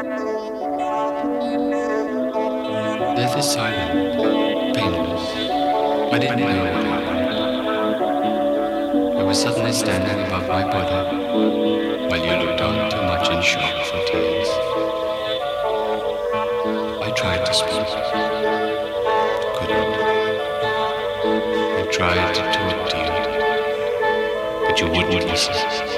Death is silent, painless. I didn't know what happened. I was suddenly standing above my body while you looked on too much in shock for tears. I tried to speak, couldn't. I tried to talk to you, but you wouldn't listen.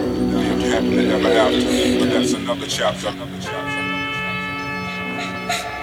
Happily ever after, but that's another chapter.